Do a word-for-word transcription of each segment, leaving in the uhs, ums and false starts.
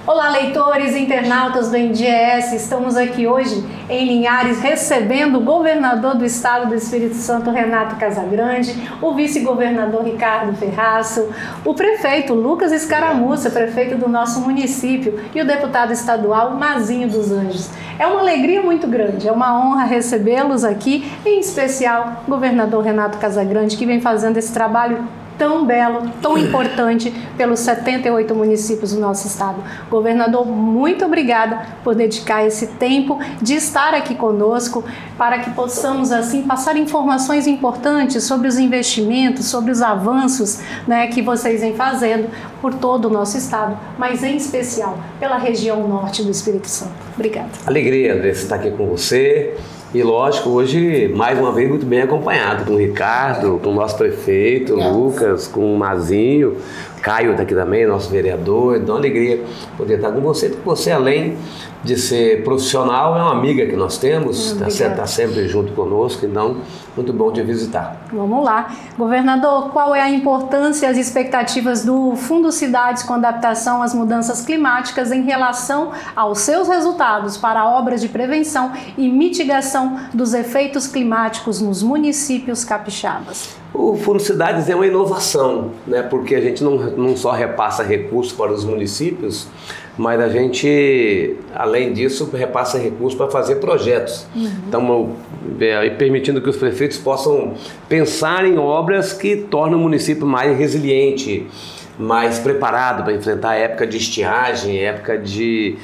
Olá, leitores e internautas do N D S, estamos aqui hoje em Linhares recebendo o governador do estado do Espírito Santo, Renato Casagrande, o vice-governador Ricardo Ferraço, o prefeito Lucas Escaramuça, prefeito do nosso município, e o deputado estadual Mazinho dos Anjos. É uma alegria muito grande, é uma honra recebê-los aqui, em especial o governador Renato Casagrande, que vem fazendo esse trabalho tão belo, tão importante pelos setenta e oito municípios do nosso estado. Governador, muito obrigada por dedicar esse tempo de estar aqui conosco para que possamos assim passar informações importantes sobre os investimentos, sobre os avanços, né, que vocês vêm fazendo por todo o nosso estado, mas em especial pela região norte do Espírito Santo. Obrigada. Alegria, André, estar aqui com você. E lógico, hoje, mais uma vez, muito bem acompanhado com o Ricardo, com o nosso prefeito, Lucas, com o Mazinho, Caio está aqui também, nosso vereador. Então, alegria poder estar com você, porque você, além de ser profissional, é uma amiga que nós temos, está tá sempre junto conosco, então, muito bom te visitar. Vamos lá. Governador, qual é a importância e as expectativas do Fundo Cidades com adaptação às mudanças climáticas em relação aos seus resultados para obras de prevenção e mitigação dos efeitos climáticos nos municípios capixabas? O Fundo Cidades é uma inovação, né? Porque a gente não, não só repassa recursos para os municípios, mas a gente, além disso, repassa recursos para fazer projetos. Uhum. Então, é, permitindo que os prefeitos possam pensar em obras que tornam o município mais resiliente, mais preparado para enfrentar a época de estiagem, época de,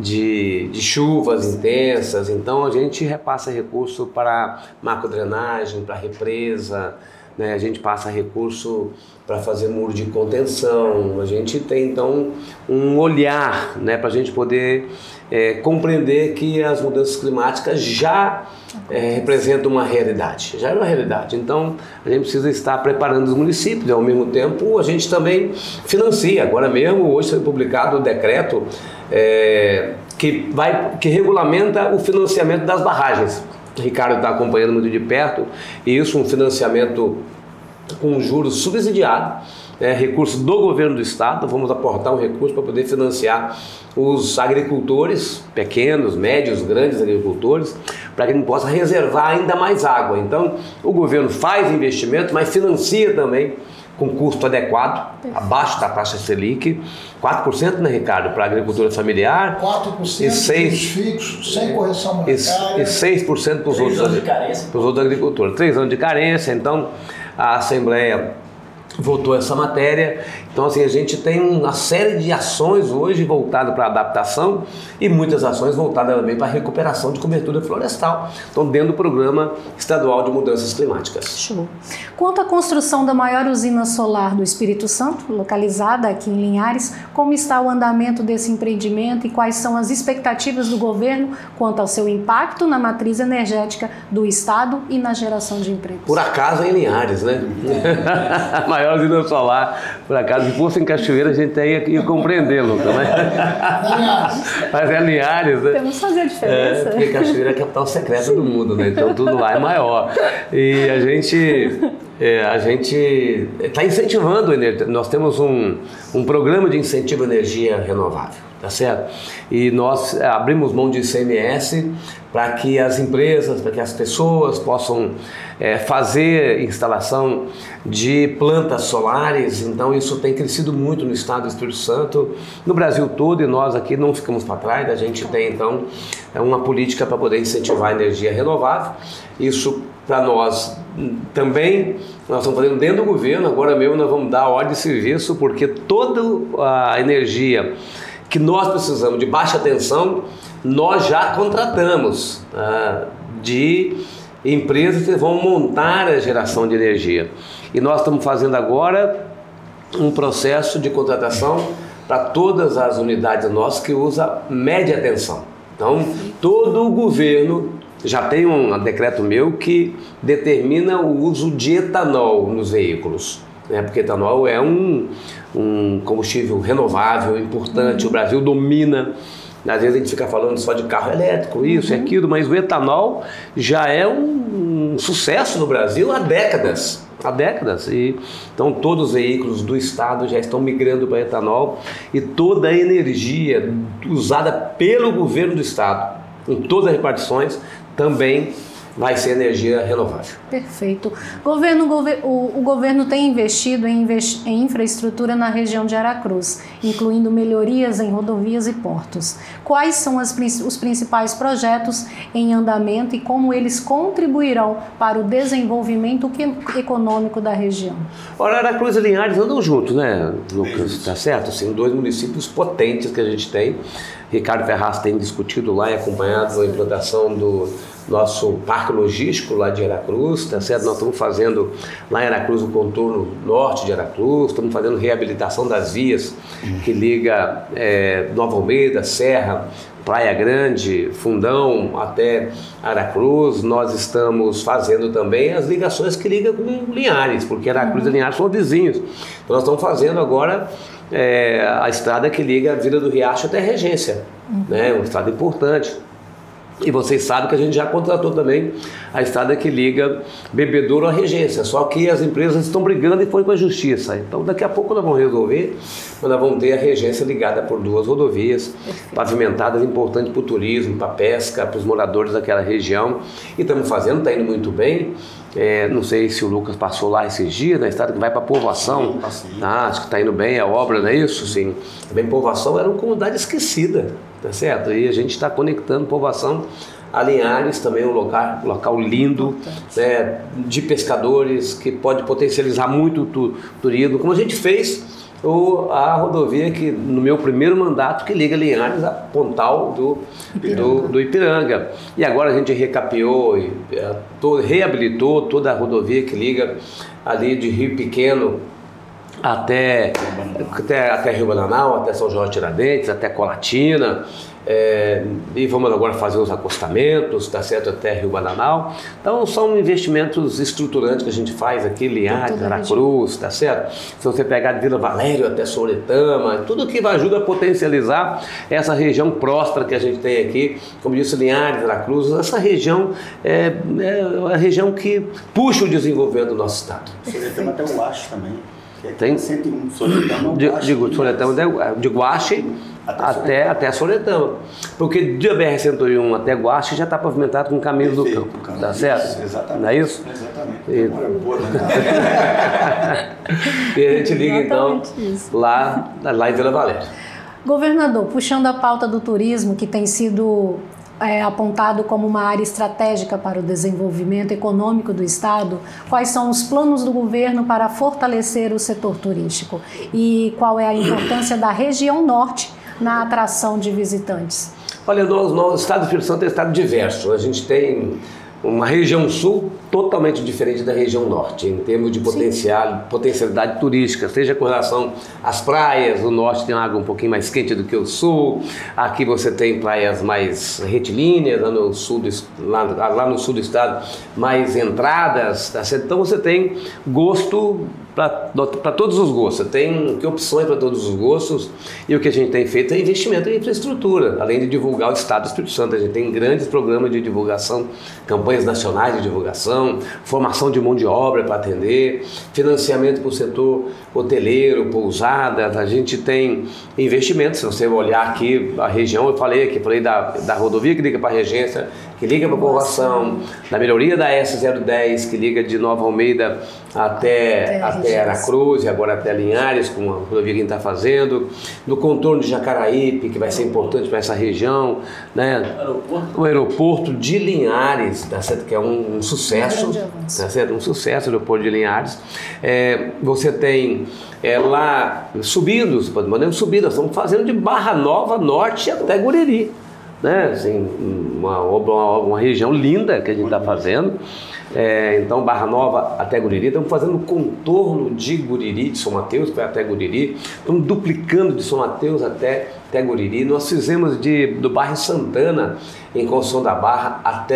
de, de chuvas intensas. Então, a gente repassa recurso para macrodrenagem, para represa, né? A gente passa recurso para fazer muro de contenção. A gente tem, então, um olhar, né, para a gente poder é, compreender que as mudanças climáticas já é, representam uma realidade, já é uma realidade. Então, a gente precisa estar preparando os municípios e, ao mesmo tempo, a gente também financia. Agora mesmo, hoje foi publicado o decreto é, que, vai, que regulamenta o financiamento das barragens. O Ricardo está acompanhando muito de perto, e isso, um financiamento com juros subsidiados, é, recurso do governo do estado. Vamos aportar um recurso para poder financiar os agricultores, pequenos, médios, grandes agricultores, para que a gente possa reservar ainda mais água. Então, o governo faz investimento, mas financia também com custo adequado, abaixo da taxa Selic, quatro por cento, né, Ricardo, para a agricultura familiar, quatro por cento e seis fixos, sem correção monetária, e seis por cento para os outros, outros agricultores. Três anos de carência. Então, a Assembleia votou essa matéria. Então, assim, a gente tem uma série de ações hoje voltadas para a adaptação e muitas ações voltadas também para a recuperação de cobertura florestal. Então, dentro do Programa Estadual de Mudanças Climáticas. Show. Quanto à construção da maior usina solar do Espírito Santo, localizada aqui em Linhares, como está o andamento desse empreendimento e quais são as expectativas do governo quanto ao seu impacto na matriz energética do estado e na geração de empregos? Por acaso é em Linhares, né? A maior usina solar, por acaso. Se fosse em Cachoeira, a gente ia, ia compreendê-lo, né? Mas é Linhares, né? Temos que fazer a diferença. É, porque Cachoeira é a capital secreta do mundo, né? Então tudo lá é maior. E a gente é, a gente está incentivando a energia. Nós temos um, um programa de incentivo à energia renovável, tá certo? E nós abrimos mão de I C M S para que as empresas, para que as pessoas possam é, fazer instalação de plantas solares. Então isso tem crescido muito no estado do Espírito Santo, no Brasil todo, e nós aqui não ficamos para trás. A gente tem então uma política para poder incentivar a energia renovável. Isso para nós também, nós estamos fazendo dentro do governo. Agora mesmo nós vamos dar ordem de serviço, porque toda a energia que nós precisamos de baixa tensão, nós já contratamos ah, de empresas que vão montar a geração de energia. E nós estamos fazendo agora um processo de contratação para todas as unidades nossas que usam média tensão. Então, todo o governo já tem um decreto meu que determina o uso de etanol nos veículos, né? Porque etanol é um, um combustível renovável, importante. O Brasil domina. Às vezes a gente fica falando só de carro elétrico, isso e aquilo, mas o etanol já é um, um sucesso no Brasil há décadas. Há décadas. E, então todos os veículos do estado já estão migrando para etanol e toda a energia usada pelo governo do estado, em todas as repartições, também vai ser energia renovável. Perfeito. Governo, o, o governo tem investido em, investi- em infraestrutura na região de Aracruz, incluindo melhorias em rodovias e portos. Quais são as, os principais projetos em andamento e como eles contribuirão para o desenvolvimento econômico da região? Ora, Aracruz e Linhares andam juntos, né, Lucas? Tá certo? São dois municípios potentes que a gente tem. Ricardo Ferraz tem discutido lá e acompanhado a implantação do nosso parque logístico lá de Aracruz, tá certo? Nós estamos fazendo lá em Aracruz o contorno norte de Aracruz, estamos fazendo reabilitação das vias que liga é, Nova Almeida, Serra, Praia Grande, Fundão até Aracruz. Nós estamos fazendo também as ligações que ligam com Linhares, porque Aracruz e Linhares são vizinhos. Então nós estamos fazendo agora é, a estrada que liga a Vila do Riacho até Regência, uhum. né? Uma estrada importante. E vocês sabem que a gente já contratou também a estrada que liga Bebedouro à Regência, só que as empresas estão brigando e foi com a justiça. Então daqui a pouco nós vamos resolver, mas nós vamos ter a Regência ligada por duas rodovias, pavimentadas, importantes para o turismo, para a pesca, para os moradores daquela região. E estamos fazendo, está indo muito bem. É, não sei se o Lucas passou lá esses dias, na estrada que vai para a Povoação. Ah, acho que está indo bem a obra, não é isso? Sim. Também Povoação era uma comunidade esquecida, tá certo? E a gente está conectando Povoação a Linhares, também um local, local lindo, né, de pescadores, que pode potencializar muito o tu, turismo, como a gente fez o, a rodovia que no meu primeiro mandato que liga Linhares a Pontal do Ipiranga. Do, do Ipiranga. E agora a gente recapeou e é, todo, reabilitou toda a rodovia que liga ali de Rio Pequeno até, até, até Rio Bananal, até São Jorge Tiradentes, até Colatina. É, e vamos agora fazer os acostamentos, tá certo, até Rio Bananal. Então são investimentos estruturantes que a gente faz aqui, Linhares, Aracruz, tá certo? Se você pegar de Vila Valério até Soretama, tudo que vai ajudar a potencializar essa região próspera que a gente tem aqui, como disse, Linhares, Aracruz, essa região é, é a região que puxa o desenvolvimento do nosso estado. Soretama até o Guache também. Tem cento e um, Soretama, digo, Soretama de Guache até, até, até Soretama, porque de B R cento e um até Guache já está pavimentado com caminhos do campo, tá certo? Exatamente. Não é isso? Exatamente. E, boa, né? e a gente liga então lá, lá em Vila Valéria. Governador, puxando a pauta do turismo, que tem sido É, apontado como uma área estratégica para o desenvolvimento econômico do Estado, quais são os planos do governo para fortalecer o setor turístico e qual é a importância da região norte na atração de visitantes? Olha, nós, nós, o Estado do Espírito Santo é um estado diverso. A gente tem uma região sul totalmente diferente da região norte, em termos de potencial, potencialidade turística, seja com relação às praias. O norte tem água um pouquinho mais quente do que o sul, aqui você tem praias mais retilíneas, lá no sul do, lá, lá no sul do estado, mais entradas, tá certo? Então você tem gosto para todos os gostos, você tem que opções para todos os gostos, e o que a gente tem feito é investimento em infraestrutura, além de divulgar o Estado do Espírito Santo. A gente tem grandes programas de divulgação, campanhas nacionais de divulgação, formação de mão de obra para atender, financiamento para o setor hoteleiro, pousadas. A gente tem investimentos. Se você olhar aqui a região, eu falei aqui, falei da, da rodovia que liga para a Regência, que liga para a Povoação, da melhoria da S zero dez, que liga de Nova Almeida até, até, até Aracruz e agora até Linhares, com a rodovia que a gente está fazendo, do contorno de Jacaraípe, que vai ser importante para essa região, né? O aeroporto de Linhares, tá certo? Que é um, um sucesso, tá certo? Um sucesso o aeroporto de Linhares. É, você tem é, lá subindo, podemos subir, nós estamos fazendo de Barra Nova Norte até Guriri. Né? Assim, uma, uma, uma região linda que a gente está fazendo. É, então Barra Nova até Guriri, estamos fazendo o contorno de Guriri, de São Mateus, que vai até Guriri, estamos duplicando de São Mateus até, até Guriri. Nós fizemos de, do bairro Santana, em Construção da Barra, até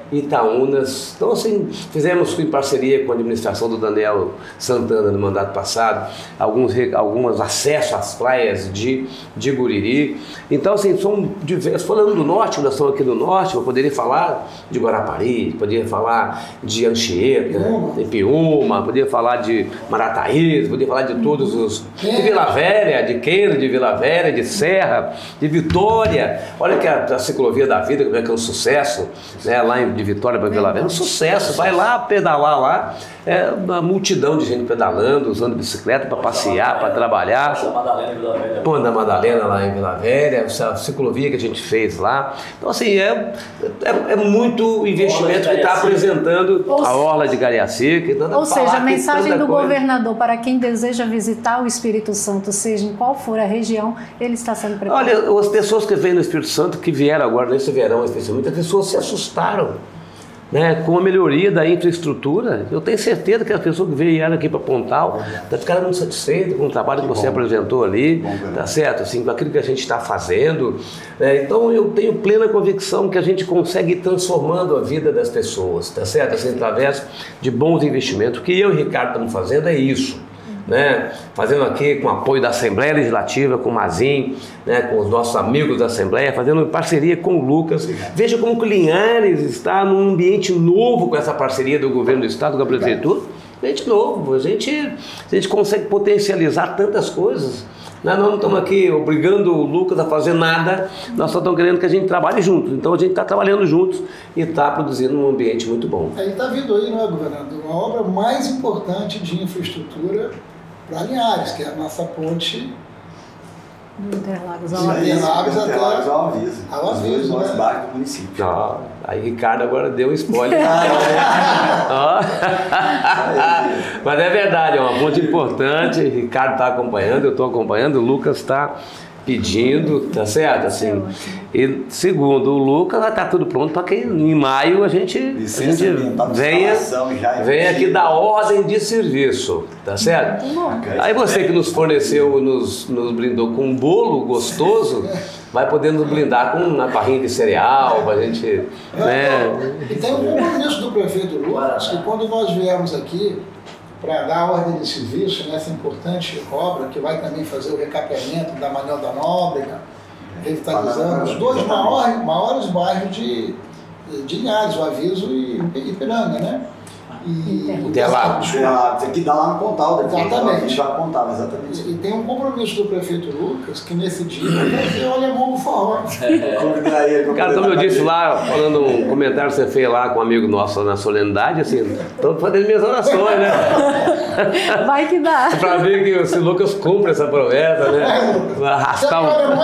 Itaúnas. Então, assim, fizemos em parceria com a administração do Daniel Santana no mandato passado, alguns, alguns acessos às praias de, de Guriri. Então, assim, são diversos. Falando do norte, nós estamos aqui no norte, eu poderia falar de Guarapari, poderia falar de Anchieta, de Piúma, poderia falar de Marataízes, poderia falar de todos os... de Vila Velha, de Queiro, de Vila Velha, de Serra, de Vitória. Olha que a, a ciclovia da vida, como é que é um sucesso, né? Lá em, de Vitória para Vila Velha, é um sucesso. Vai lá pedalar lá, é uma multidão de gente pedalando, usando bicicleta para passear, para trabalhar. Ponta da Madalena lá em Vila Velha, a ciclovia que a gente fez lá. Então, assim, é, é, é muito investimento que está apresentando a Orla de Cariacica. Ou seja, a mensagem do governador para quem deseja visitar o Espírito Santo, seja em qual for a região, ele está sendo preparado. Olha, as pessoas que vêm no Espírito Santo, que vieram agora nesse verão especialmente, as pessoas se assustaram, né, com a melhoria da infraestrutura. Eu tenho certeza que as pessoas que vieram aqui para Pontal ficaram muito satisfeitas com o trabalho que, que você bom. apresentou ali, bom, tá certo? Assim, com aquilo que a gente está fazendo. É, então eu tenho plena convicção que a gente consegue ir transformando a vida das pessoas, tá certo? Assim, através de bons investimentos. O que eu e o Ricardo estamos fazendo é isso. Né? Fazendo aqui com o apoio da Assembleia Legislativa, com o Mazin, né? Com os nossos amigos da Assembleia, fazendo parceria com o Lucas. Veja como que Linhares está num ambiente novo com essa parceria do governo do estado, com a prefeitura. Ambiente novo, a gente, a gente consegue potencializar tantas coisas. Nós não estamos aqui obrigando o Lucas a fazer nada, nós só estamos querendo que a gente trabalhe juntos. Então a gente está trabalhando juntos e está produzindo um ambiente muito bom. Aí está vindo aí, não é, governador? Uma obra mais importante de infraestrutura para Linhares, que é a nossa ponte Interlagos ao Aviso. Interlagos até ao Aviso. Ao Aviso, né? né? Bairros do município. Ah, aí Ricardo agora deu spoiler. Mas é verdade, é uma ponte importante. Ricardo está acompanhando, eu estou acompanhando, o Lucas está pedindo, tá certo? Assim, e segundo o Lucas, vai estar tudo pronto para que em maio a gente, a gente venha, venha aqui dar ordem de serviço, tá certo? Aí você que nos forneceu, nos, nos brindou com um bolo gostoso, vai poder nos brindar com uma barrinha de cereal, pra gente, né? E tem um compromisso do prefeito Lucas, que quando nós viemos aqui para dar ordem de serviço nessa importante obra, que vai também fazer o recapeamento da Manuel da Nóbrega, revitalizando os dois maiores, maiores bairros de, de Linhares, o Aviso e Ipiranga, né? E Interlagos. Que dá lá no Pontal. Exatamente. Já contava, exatamente. E, e tem um compromisso do prefeito Lucas, que nesse dia vai fazer o alemão no forró. Cara, como eu disse lá, falando um comentário que você fez lá com um amigo nosso na solenidade, assim, estou fazendo minhas orações, né? Vai que dá. Para ver que se o Lucas cumpre essa promessa, né? Vai arrastar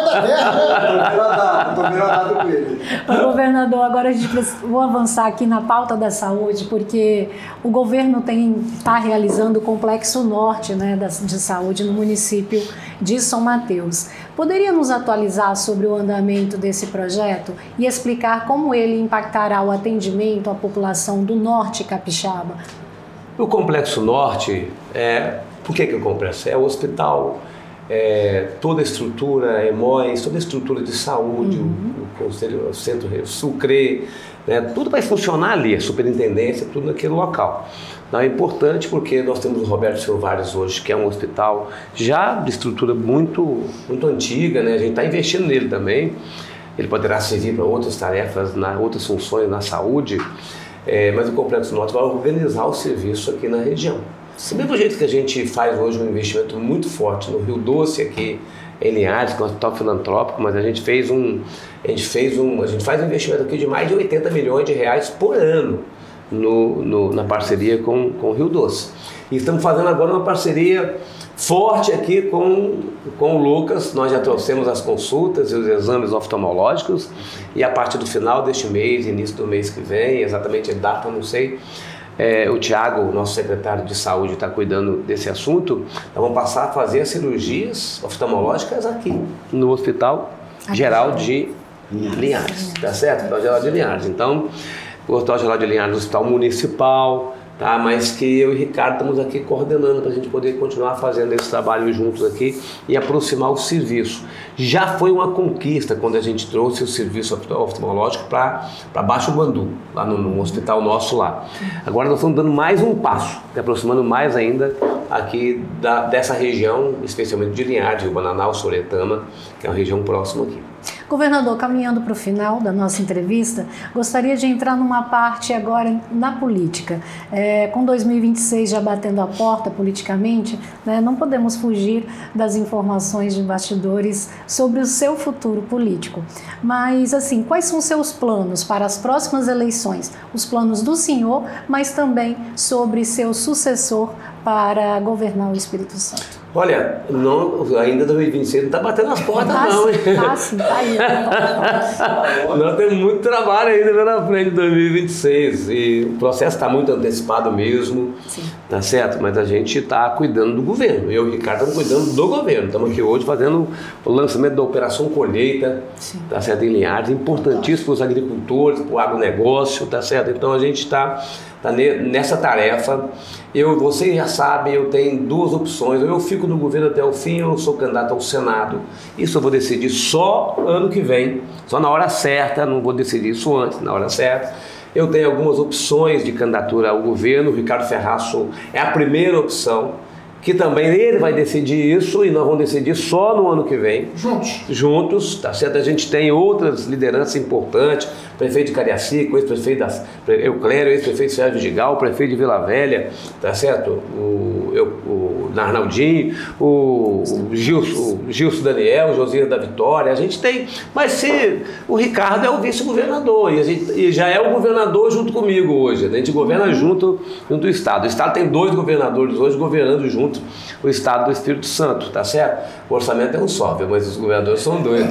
um... Estou viradado com ele. Governador, agora a gente precisa, vou avançar aqui na pauta da saúde, porque o governo está realizando o Complexo Norte, né, de Saúde no município de São Mateus. Poderia nos atualizar sobre o andamento desse projeto e explicar como ele impactará o atendimento à população do Norte Capixaba? O Complexo Norte, é, por que, que é o complexo? É o hospital, é, toda a estrutura, é EMOIS, toda a estrutura de saúde, uhum. o, o, conselho, o centro, o SUCRE, né, tudo vai funcionar ali, a superintendência, tudo naquele local. Então é importante porque nós temos o Roberto Silvares hoje, que é um hospital já de estrutura muito, muito antiga, né, a gente está investindo nele também, ele poderá servir para outras tarefas, na, outras funções na saúde, é, mas o Complexo Norte vai organizar o serviço aqui na região. Do mesmo jeito que a gente faz hoje um investimento muito forte no Rio Doce aqui em Linhares, que é um hospital filantrópico, mas a gente fez um, a gente fez um, a gente faz um investimento aqui de mais de oitenta milhões de reais por ano no, no, na parceria com, com o Rio Doce. E estamos fazendo agora uma parceria forte aqui com, com o Lucas. Nós já trouxemos as consultas e os exames oftalmológicos e a partir do final deste mês, início do mês que vem, exatamente a data, não sei, É, o Tiago, nosso secretário de saúde, está cuidando desse assunto. Nós vamos passar a fazer as cirurgias oftalmológicas aqui no Hospital Geral de Linhares, tá certo? Hospital Geral de Linhares. Então, o Hospital Geral de Linhares é um hospital municipal, tá? Mas que eu e o Ricardo estamos aqui coordenando para a gente poder continuar fazendo esse trabalho juntos aqui e aproximar o serviço. Já foi uma conquista quando a gente trouxe o serviço oftalmológico para Baixo Guandu, lá no, no hospital nosso lá. Agora nós estamos dando mais um passo, aproximando mais ainda aqui da, dessa região, especialmente de Linhares, de Bananal, Soretama, que é uma região próxima aqui. Governador, caminhando para o final da nossa entrevista, gostaria de entrar numa parte agora na política. É, com dois mil e vinte e seis já batendo a porta politicamente, né, não podemos fugir das informações de bastidores sobre o seu futuro político. Mas, assim, quais são os seus planos para as próximas eleições? Os planos do senhor, mas também sobre seu sucessor para governar o Espírito Santo. Olha, não, ainda dois mil e vinte e seis não está batendo as portas ah, não, hein? Ah, sim, tá aí. Nós temos muito trabalho ainda pela frente de dois mil e vinte e seis e o processo está muito antecipado mesmo, sim. Tá certo? Mas a gente está cuidando do governo, eu e o Ricardo estamos cuidando do governo, estamos aqui hoje fazendo o lançamento da Operação Colheita, sim. Tá certo? Em Linhares, importantíssimo para os agricultores, para o agronegócio, tá certo? Então a gente está tá nessa tarefa. Eu, vocês já sabem, eu tenho duas opções, ou eu fico no governo até o fim, ou eu sou candidato ao Senado. Isso eu vou decidir só ano que vem, só na hora certa, não vou decidir isso antes, na hora certa. Eu tenho algumas opções de candidatura ao governo, o Ricardo Ferraço é a primeira opção, que também ele vai decidir isso e nós vamos decidir só no ano que vem. Juntos. Juntos, tá certo? A gente tem outras lideranças importantes, prefeito de Cariacica, ex-prefeito da Euclério, ex-prefeito de Sérgio Vidigal, o prefeito de Vila Velha, tá certo? O, eu, o Arnaldinho, o, o Gilson, o Gilson Daniel, o Josias da Vitória, a gente tem, mas se o Ricardo é o vice-governador e, a gente, e já é o governador junto comigo hoje, a gente governa junto, junto do Estado. O Estado tem dois governadores hoje governando junto o Estado do Espírito Santo, tá certo? O orçamento é um só, viu? Mas os governadores são dois.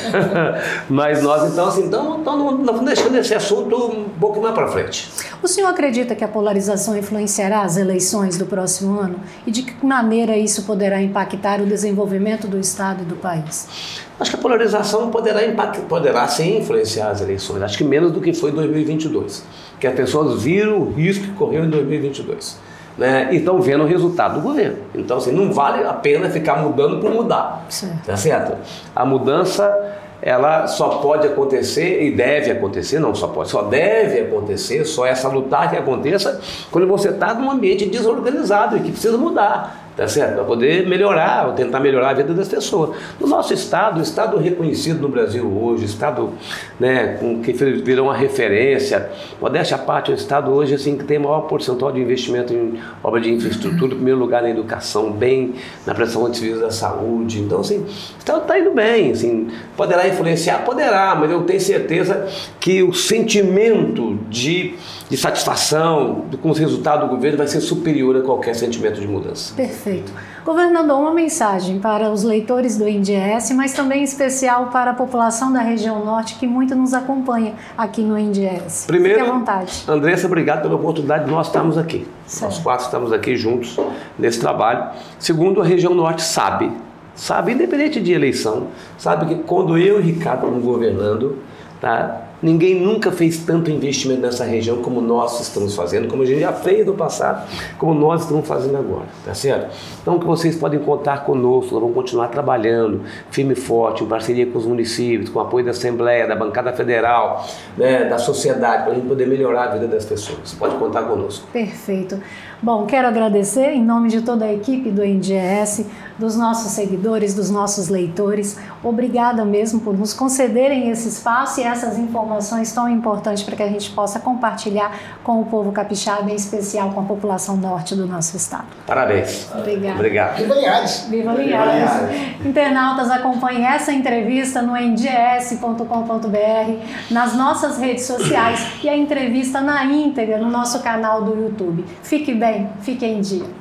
Mas nós então, assim, então, então nós vamos deixando esse assunto um pouco mais para frente. O senhor acredita que a polarização influenciará as eleições do próximo ano? E de que maneira isso poderá impactar o desenvolvimento do Estado e do país? Acho que a polarização poderá, impact, poderá sim influenciar as eleições, acho que menos do que foi em dois mil e vinte e dois, que as pessoas viram o risco que correu em dois mil e vinte e dois. Né, e estão vendo o resultado do governo. Então, assim, não vale a pena ficar mudando por mudar. Certo. Tá certo? A mudança, ela só pode acontecer e deve acontecer, não só pode, só deve acontecer, só é salutar que aconteça quando você está num ambiente desorganizado e que precisa mudar. Tá certo? Para poder melhorar, ou tentar melhorar a vida das pessoas. No nosso estado, o estado reconhecido no Brasil hoje, o estado, né, com, que virou uma referência, modéstia à parte, o estado hoje assim, que tem maior percentual de investimento em obra de infraestrutura, em primeiro lugar na educação, bem na prestação de serviços da saúde. Então, assim, o estado está indo bem, assim, poderá influenciar? Poderá, mas eu tenho certeza que o sentimento de, de satisfação com os resultados do governo vai ser superior a qualquer sentimento de mudança. Perfeito. Governador, uma mensagem para os leitores do N D S, mas também em especial para a população da região norte que muito nos acompanha aqui no N D S. Primeiro, fique à vontade. Andressa, obrigado pela oportunidade de nós estarmos aqui. Certo. Nós quatro estamos aqui juntos nesse trabalho. Segundo, a região norte sabe, sabe, independente de eleição, sabe que quando eu e o Ricardo estamos governando, tá? Ninguém nunca fez tanto investimento nessa região como nós estamos fazendo, como a gente já fez no passado, como nós estamos fazendo agora, tá certo? Então, que vocês podem contar conosco, nós vamos continuar trabalhando firme e forte, em parceria com os municípios, com o apoio da Assembleia, da Bancada Federal, né, da sociedade, para a gente poder melhorar a vida das pessoas. Pode contar conosco. Perfeito. Bom, quero agradecer em nome de toda a equipe do N D S, dos nossos seguidores, dos nossos leitores. Obrigada mesmo por nos concederem esse espaço e essas informações tão importantes para que a gente possa compartilhar com o povo capixaba, em especial com a população norte do nosso estado. Parabéns. Obrigada. Obrigado. Viva Linhares. Viva Linhares. Internautas, acompanhem essa entrevista no N D S ponto com ponto B R, nas nossas redes sociais e a entrevista na íntegra no nosso canal do YouTube. Fique bem, fique em dia.